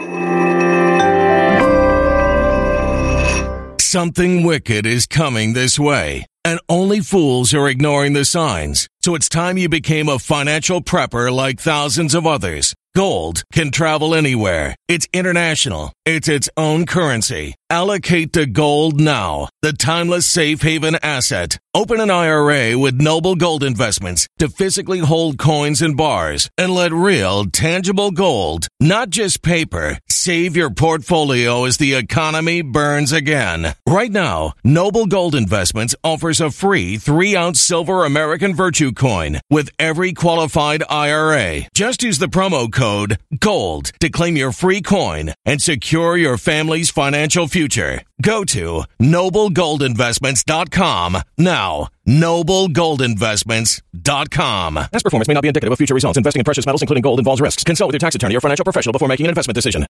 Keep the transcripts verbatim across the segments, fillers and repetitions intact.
Something wicked is coming this way, and only fools are ignoring the signs. So it's time you became a financial prepper like thousands of others. Gold can travel anywhere. It's international. It's its own currency. Allocate to gold now, the timeless safe haven asset. Open an I R A with Noble Gold Investments to physically hold coins and bars and let real, tangible gold, not just paper, save your portfolio as the economy burns again. Right now, Noble Gold Investments offers a free three-ounce silver American Virtue coin with every qualified I R A. Just use the promo code GOLD to claim your free coin and secure your family's financial future. Go to noble gold investments dot com now. noble gold investments dot com. Past performance may not be indicative of future results. Investing in precious metals, including gold, involves risks. Consult with your tax attorney or financial professional before making an investment decision.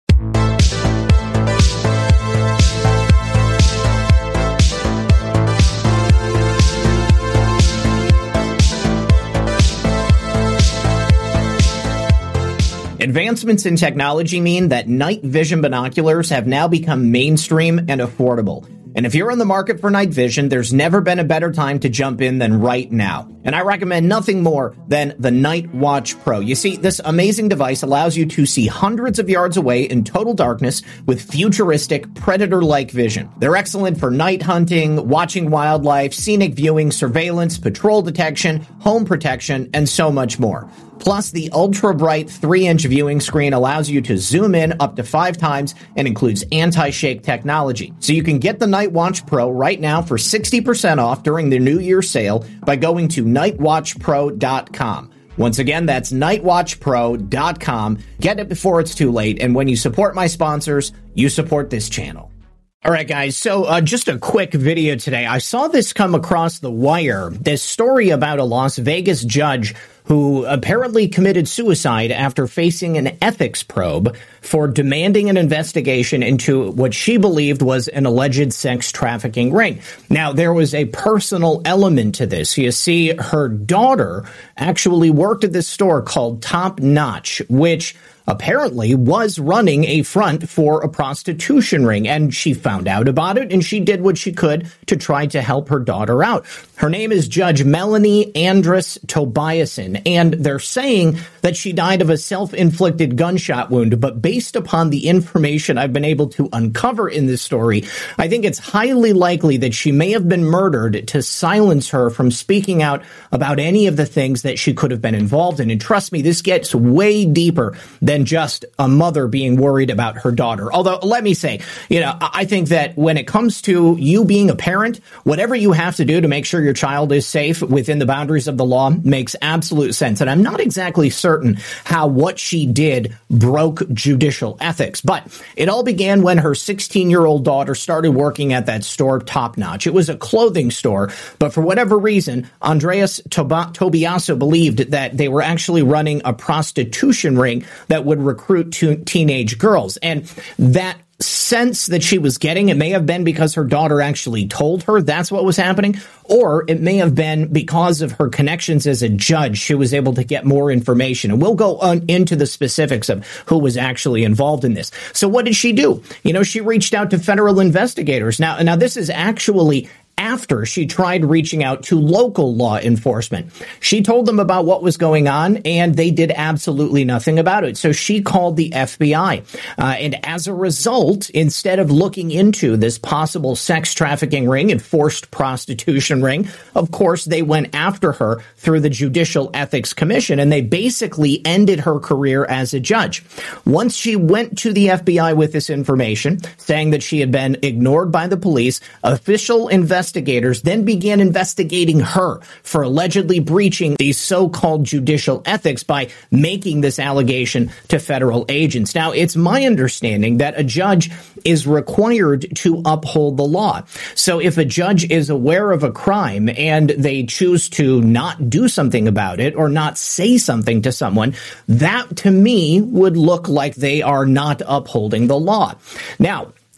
Advancements in technology mean that night vision binoculars have now become mainstream and affordable. And if you're in the market for night vision, there's never been a better time to jump in than right now. And I recommend nothing more than the Night Watch Pro. You see, this amazing device allows you to see hundreds of yards away in total darkness with futuristic, predator-like vision. They're excellent for night hunting, watching wildlife, scenic viewing, surveillance, patrol detection, home protection, and so much more. Plus, the ultra-bright three-inch viewing screen allows you to zoom in up to five times and includes anti-shake technology. So you can get the Night Watch Pro right now for sixty percent off during the New Year sale by going to night watch pro dot com. Once again, that's night watch pro dot com. Get it before it's too late, and when you support my sponsors, you support this channel. All right, guys, so uh, just a quick video today. I saw this come across the wire, this story about a Las Vegas judge who apparently committed suicide after facing an ethics probe for demanding an investigation into what she believed was an alleged sex trafficking ring. Now, there was a personal element to this. You see, her daughter actually worked at this store called Top Notch, which apparently was running a front for a prostitution ring, and she found out about it, and she did what she could to try to help her daughter out. Her name is Judge Melanie Andrus Tobiasen, and they're saying that she died of a self-inflicted gunshot wound, but based upon the information I've been able to uncover in this story, I think it's highly likely that she may have been murdered to silence her from speaking out about any of the things that she could have been involved in. And trust me, this gets way deeper than than just a mother being worried about her daughter. Although, let me say, you know, I think that when it comes to you being a parent, whatever you have to do to make sure your child is safe within the boundaries of the law makes absolute sense. And I'm not exactly certain how what she did broke judicial ethics, but it all began when her sixteen-year-old daughter started working at that store, Top Notch. It was a clothing store, but for whatever reason, Andreas Tob- Tobiaso believed that they were actually running a prostitution ring that would recruit to teenage girls. And that sense that she was getting, it may have been because her daughter actually told her that's what was happening, or it may have been because of her connections as a judge. She was able to get more information, and we'll go on into the specifics of who was actually involved in this. So what did she do? You know, she reached out to federal investigators. Now, now this is actually after she tried reaching out to local law enforcement. She told them about what was going on, and they did absolutely nothing about it. So she called the F B I. Uh, and as a result, instead of looking into this possible sex trafficking ring and forced prostitution ring, of course, they went after her through the Judicial Ethics Commission, and they basically ended her career as a judge. Once she went to the F B I with this information, saying that she had been ignored by the police, official investigators Investigators then began investigating her for allegedly breaching the so-called judicial ethics by making this allegation to federal agents. Now, it's my understanding that a judge is required to uphold the law. So if a judge is aware of a crime and they choose to not do something about it or not say something to someone, that to me would look like they are not upholding the law. Now,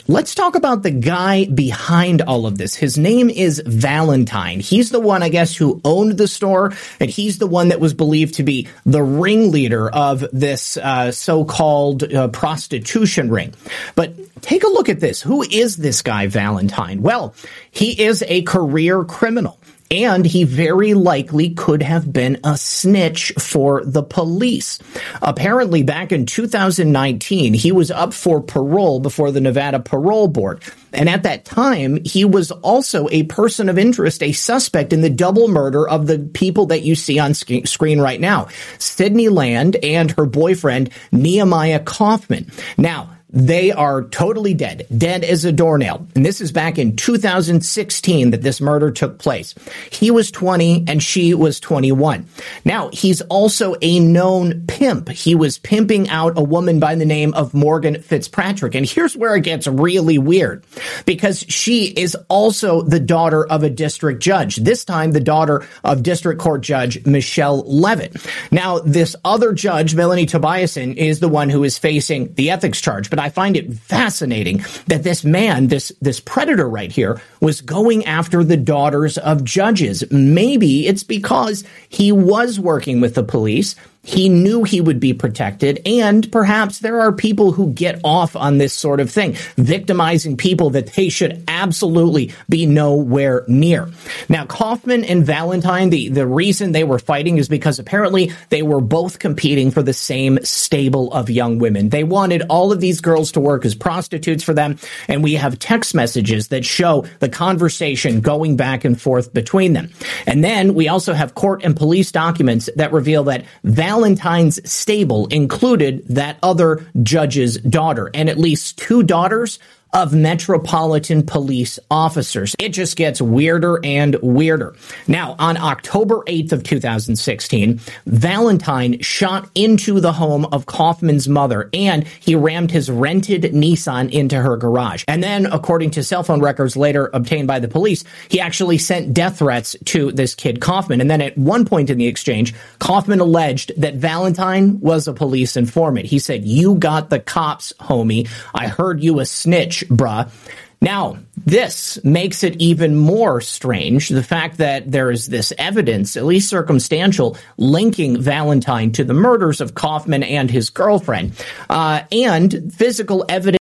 let's talk about the guy behind all of this. His name is Valentine. He's the one, I guess, who owned the store, and he's the one that was believed to be the ringleader of this uh, so-called uh, prostitution ring. But take a look at this. Who is this guy, Valentine? Well, he is a career criminal. And he very likely could have been a snitch for the police. Apparently, back in two thousand nineteen, he was up for parole before the Nevada Parole Board. And at that time, he was also a person of interest, a suspect in the double murder of the people that you see on sc- screen right now, Sydney Land and her boyfriend, Nehemiah Kaufman. Now, they are totally dead, dead as a doornail. And this is back in two thousand sixteen that this murder took place. He was twenty and she was twenty-one. Now, he's also a known pimp. He was pimping out a woman by the name of Morgan Fitzpatrick. And here's where it gets really weird, because she is also the daughter of a district judge, this time the daughter of District Court Judge Michelle Levitt. Now, this other judge, Melanie Tobiasen, is the one who is facing the ethics charge. But I find it fascinating that this man, this this predator right here, was going after the daughters of judges. Maybe it's because he was working with the police. He knew he would be protected, and perhaps there are people who get off on this sort of thing, victimizing people that they should absolutely be nowhere near. Now, Kaufman and Valentine, the, the reason they were fighting is because apparently they were both competing for the same stable of young women. They wanted all of these girls to work as prostitutes for them, and we have text messages that show the conversation going back and forth between them. And then we also have court and police documents that reveal that Valentine Valentine's stable included that other judge's daughter and at least two daughters of Metropolitan Police officers. It just gets weirder and weirder. Now, on October eighth of two thousand sixteen, Valentine shot into the home of Kaufman's mother, and he rammed his rented Nissan into her garage. And then, according to cell phone records later obtained by the police, he actually sent death threats to this kid Kaufman. And then at one point in the exchange, Kaufman alleged that Valentine was a police informant. He said, "You got the cops, homie. I heard you a snitch, bruh." Now, this makes it even more strange, the fact that there is this evidence, at least circumstantial, linking Valentine to the murders of Kaufman and his girlfriend, uh, and physical evidence.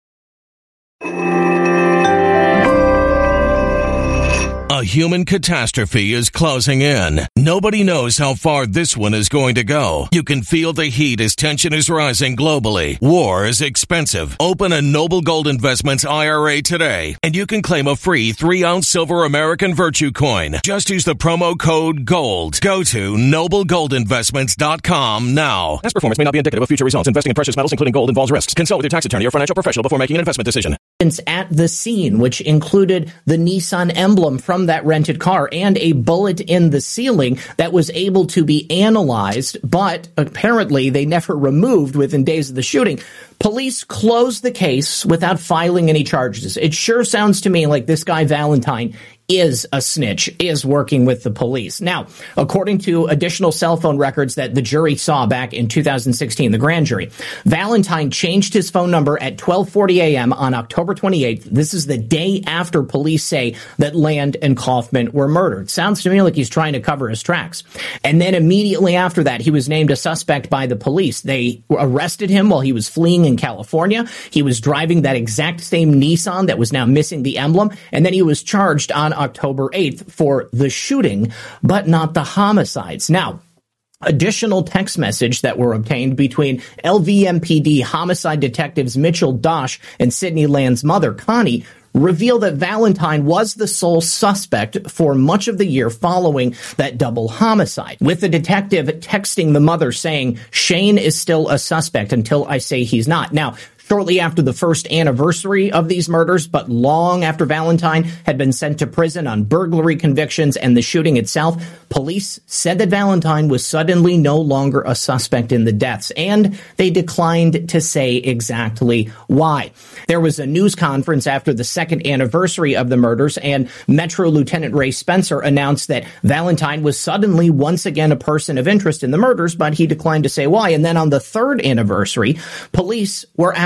A human catastrophe is closing in. Nobody knows how far this one is going to go. You can feel the heat as tension is rising globally. War is expensive. Open a Noble Gold Investments I R A today, and you can claim a free three ounce silver American Virtue coin. Just use the promo code GOLD. Go to noble gold investments dot com now. Past performance may not be indicative of future results. Investing in precious metals, including gold, involves risks. Consult with your tax attorney or financial professional before making an investment decision. At the scene, which included the Nissan emblem from that rented car and a bullet in the ceiling that was able to be analyzed, but apparently they never removed within days of the shooting. Police closed the case without filing any charges. It sure sounds to me like this guy Valentine is a snitch, is working with the police. Now, according to additional cell phone records that the jury saw back in two thousand sixteen, the grand jury, Valentine changed his phone number at twelve forty a.m. on October twenty-eighth. This is the day after police say that Land and Kaufman were murdered. Sounds to me like he's trying to cover his tracks. And then immediately after that, he was named a suspect by the police. They arrested him while he was fleeing in California. He was driving that exact same Nissan that was now missing the emblem. And then he was charged on October eighth for the shooting, but not the homicides. Now, additional text message that were obtained between L V M P D homicide detectives Mitchell Dosh and Sydney Land's mother, Connie, reveal that Valentine was the sole suspect for much of the year following that double homicide, with the detective texting the mother saying, "Shane is still a suspect until I say he's not." Now, shortly after the first anniversary of these murders, but long after Valentine had been sent to prison on burglary convictions and the shooting itself, police said that Valentine was suddenly no longer a suspect in the deaths, and they declined to say exactly why. There was a news conference after the second anniversary of the murders, and Metro Lieutenant Ray Spencer announced that Valentine was suddenly once again a person of interest in the murders, but he declined to say why. And then on the third anniversary, police were absolutely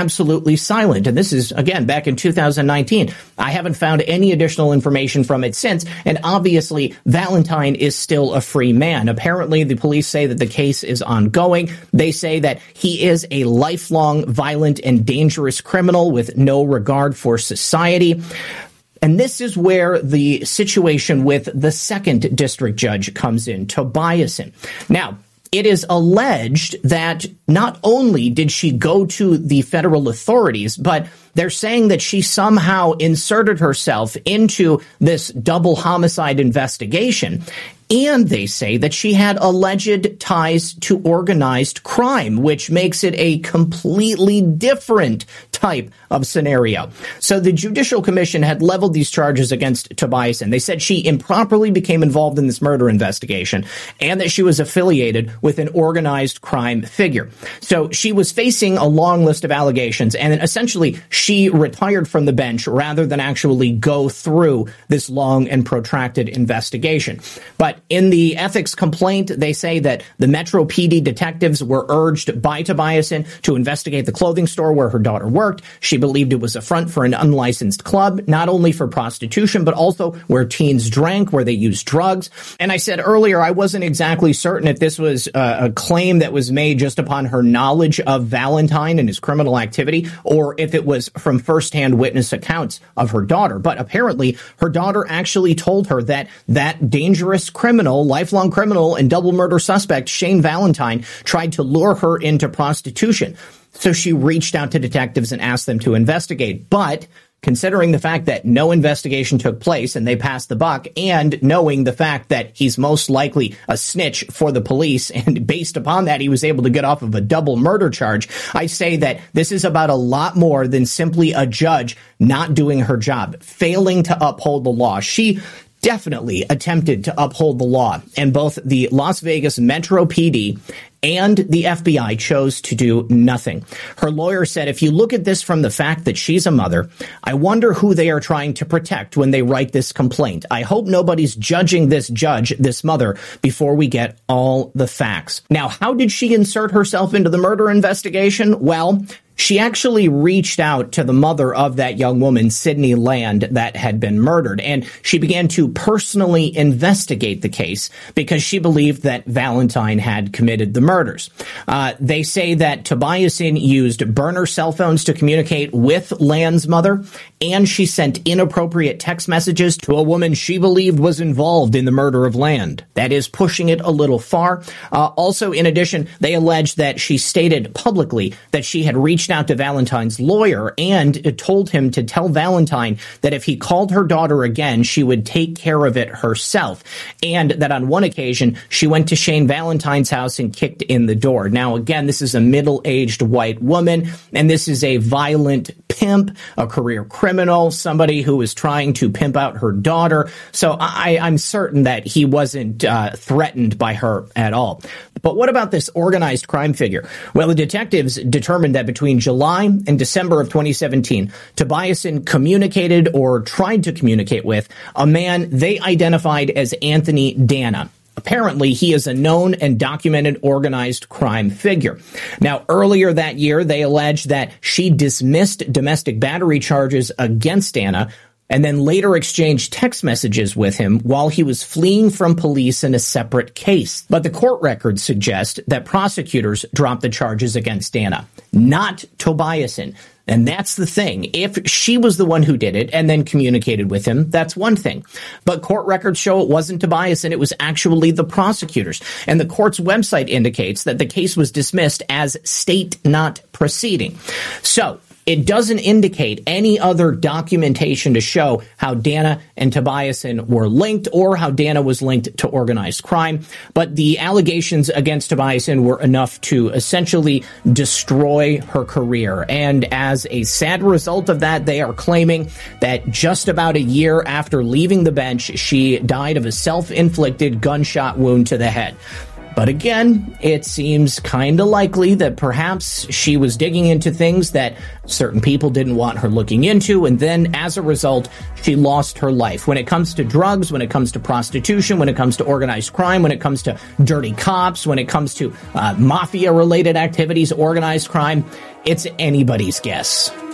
absolutely silent. And this is, again, back in two thousand nineteen. I haven't found any additional information from it since. And obviously, Valentine is still a free man. Apparently, the police say that the case is ongoing. They say that he is a lifelong violent and dangerous criminal with no regard for society. And this is where the situation with the second district judge comes in, Tobiasen. Now, it is alleged that not only did she go to the federal authorities, but they're saying that she somehow inserted herself into this double homicide investigation. And they say that she had alleged ties to organized crime, which makes it a completely different type of scenario. So the Judicial Commission had leveled these charges against Tobiasen. They said she improperly became involved in this murder investigation and that she was affiliated with an organized crime figure. So she was facing a long list of allegations, and then essentially she retired from the bench rather than actually go through this long and protracted investigation. But in the ethics complaint, they say that the Metro P D detectives were urged by Tobiasen to investigate the clothing store where her daughter worked. She believed it was a front for an unlicensed club, not only for prostitution, but also where teens drank, where they used drugs. And I said earlier, I wasn't exactly certain if this was uh, a claim that was made just upon her knowledge of Valentine and his criminal activity, or if it was from firsthand witness accounts of her daughter. But apparently, her daughter actually told her that that dangerous criminal, lifelong criminal and double murder suspect, Shane Valentine, tried to lure her into prostitution. So she reached out to detectives and asked them to investigate. But considering the fact that no investigation took place and they passed the buck, and knowing the fact that he's most likely a snitch for the police, and based upon that, he was able to get off of a double murder charge, I say that this is about a lot more than simply a judge not doing her job, failing to uphold the law. She definitely attempted to uphold the law, and both the Las Vegas Metro P D and the F B I chose to do nothing. Her lawyer said, if you look at this from the fact that she's a mother, I wonder who they are trying to protect when they write this complaint. I hope nobody's judging this judge, this mother, before we get all the facts. Now, how did she insert herself into the murder investigation? Well, she actually reached out to the mother of that young woman, Sydney Land, that had been murdered, and she began to personally investigate the case because she believed that Valentine had committed the murders. Uh, they say that Tobiasen used burner cell phones to communicate with Land's mother, and she sent inappropriate text messages to a woman she believed was involved in the murder of Land. That is pushing it a little far. Uh, also, in addition, they allege that she stated publicly that she had reached out to Valentine's lawyer and told him to tell Valentine that if he called her daughter again, she would take care of it herself. And that on one occasion, she went to Shane Valentine's house and kicked in the door. Now, again, this is a middle-aged white woman, and this is a violent pimp, a career criminal, somebody who is trying to pimp out her daughter. So I, I'm certain that he wasn't uh, threatened by her at all. But what about this organized crime figure? Well, the detectives determined that between July and December of twenty seventeen, Tobiasen communicated or tried to communicate with a man they identified as Anthony Dana. Apparently, he is a known and documented organized crime figure. Now, earlier that year, they alleged that she dismissed domestic battery charges against Dana, and then later exchanged text messages with him while he was fleeing from police in a separate case. But the court records suggest that prosecutors dropped the charges against Dana, not Tobiasen. And that's the thing. If she was the one who did it and then communicated with him, that's one thing. But court records show it wasn't Tobiasen, it was actually the prosecutors. And the court's website indicates that the case was dismissed as state not proceeding. So it doesn't indicate any other documentation to show how Dana and Tobiasen were linked or how Dana was linked to organized crime. But the allegations against Tobiasen were enough to essentially destroy her career. And as a sad result of that, they are claiming that just about a year after leaving the bench, she died of a self-inflicted gunshot wound to the head. But again, it seems kind of likely that perhaps she was digging into things that certain people didn't want her looking into, and then as a result, she lost her life. When it comes to drugs, when it comes to prostitution, when it comes to organized crime, when it comes to dirty cops, when it comes to uh, mafia-related activities, organized crime, it's anybody's guess.